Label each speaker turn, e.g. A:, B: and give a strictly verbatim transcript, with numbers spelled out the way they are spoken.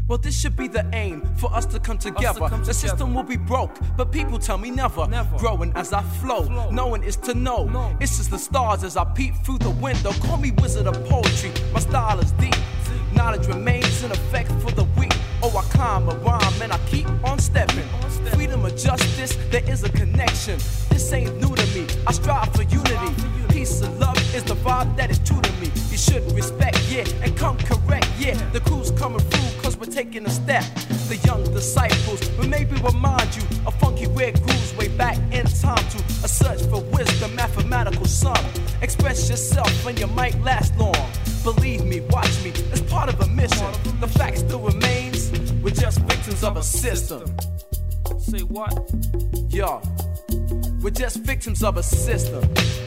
A: Well, this should be the aim for us to come together. To come the together. System will be broke, but people tell me never. never. Growing as I flow, flow. Knowing is to know. No. It's just the stars as I peep through the window. Call me wizard of poetry, my style is deep. Knowledge remains in effect for the weak. Oh, I climb a rhyme and I keep on stepping. Freedom of justice, there is a connection. This ain't new to me, I strive for unity. Peace and love is the vibe that is true to me. You should respect, yeah, and come correct, yeah. The crew's coming through cause we're taking a step. The young disciples will maybe remind you of funky weird grooves way back in time to a search for wisdom, mathematical sum. Express yourself and you might last long. Believe me, watch me, it's part of a mission. The fact still remains, we're just victims of a system. Say what? Yo, we're just victims of a system.